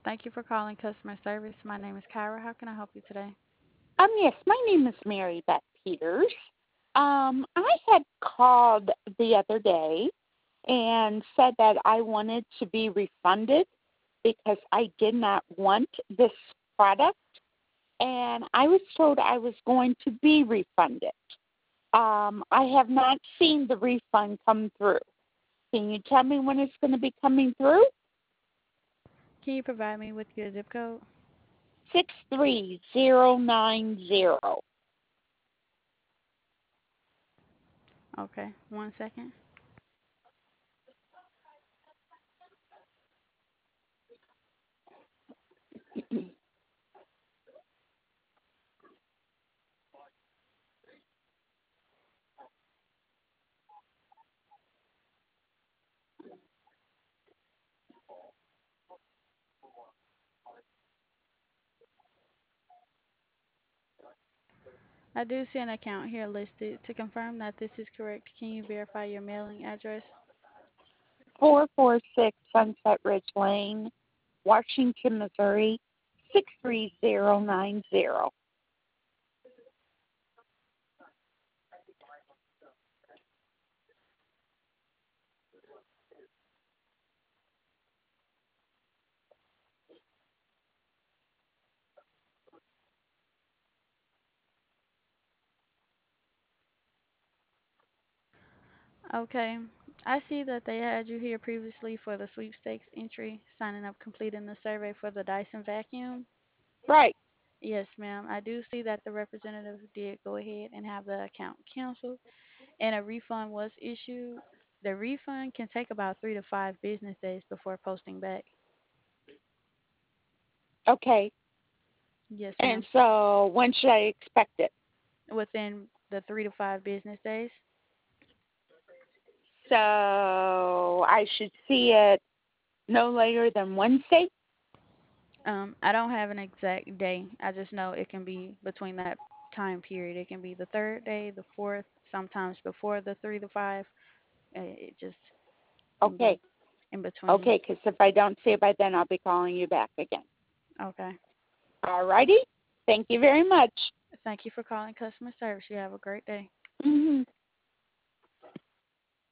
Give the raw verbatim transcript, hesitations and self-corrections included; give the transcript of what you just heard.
Thank you for calling customer service. My name is Kyra. How can I help you today? Um, yes, my name is Mary Beth Peters. Um, I had called the other day and said that I wanted to be refunded because I did not want this product, and I was told I was going to be refunded. Um, I have not seen the refund come through. Can you tell me when it's going to be coming through? Can you provide me with your zip code? Six three zero nine zero. Okay, one second. I do see an account here listed. To confirm that this is correct, can you verify your mailing address? Four four six Sunset Ridge Lane, Washington, Missouri, six three zero nine zero. Okay. I see that they had you here previously for the sweepstakes entry, signing up, completing the survey for the Dyson vacuum. Right. Yes, ma'am. I do see that the representative did go ahead and have the account canceled, and a refund was issued. The refund can take about three to five business days before posting back. Okay. Yes, And ma'am. so when should I expect it? Within the three to five business days. So I should see it no later than Wednesday? Um, I don't have an exact day. I just know it can be between that time period. It can be the third day, the fourth, sometimes before the three to five. Uh, It just can Okay. be in between. Okay, because if I don't see it by then, I'll be calling you back again. Okay. All righty. Thank you very much. Thank you for calling customer service. You have a great day. Mm-hmm.